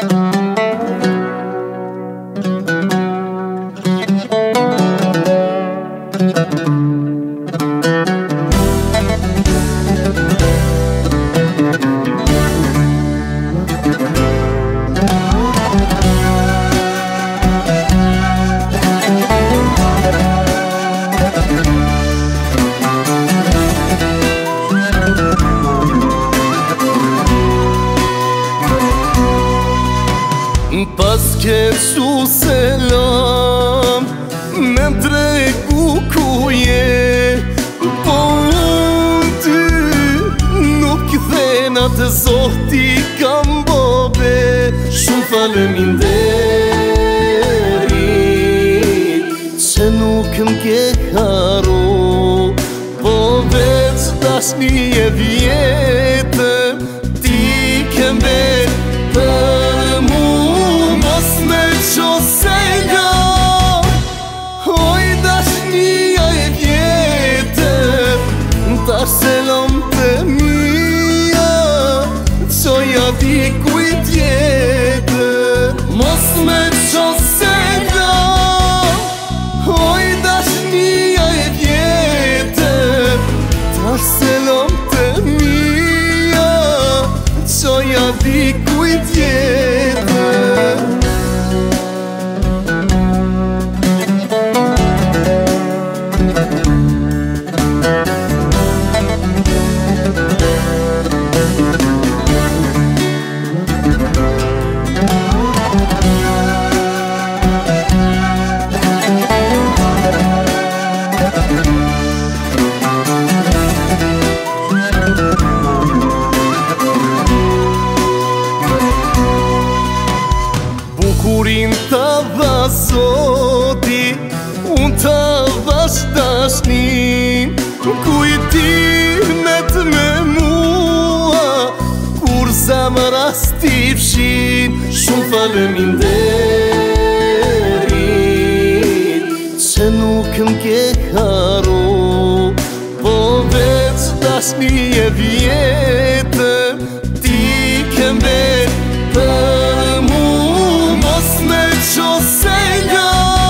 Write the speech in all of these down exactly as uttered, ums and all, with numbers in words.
Pas kequ selam me tregu ku je, po unë ty nuk thena të Zoti kam bobe. Shumë faleminderit që nuk m'ke haru, po veç dashni e vjetër ti ke mbet për mu. Mos me qose nga, oj dashnia e vjetër, tash selam të mija, qoja di kuj tjetër. Mos me qose nga, oj dashnia e vjetër, tash selam të mija, qoja di kuj tjetër. Bukurin të dha Zoti, unë të dhash dashnin, kujtimet me mua, kur zemra s'ti fshin. Shumë faleminderit që nuk m'ke haru, po veç dashni e vjetër ti ke mbet për mu. Mos me qose nga,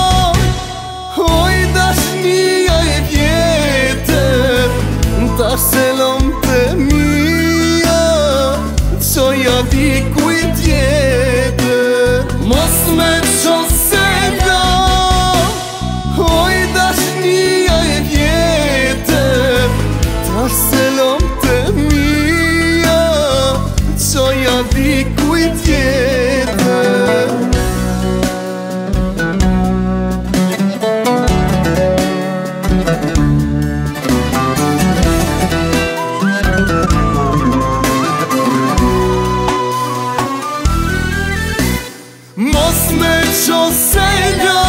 oj dashnia e vjetër, tash selam të mija, qoja di kuj tjetër. Mos me qose nga, oj dashnia e vjetër, tash selam të mija, qoja di kuj tjetër. Mos me qose nga,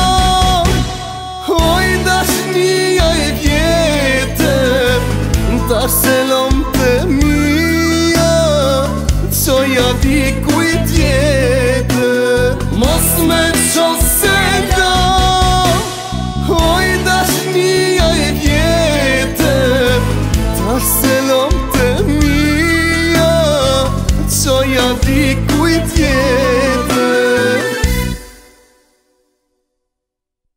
oj dashnia e vjetër, tash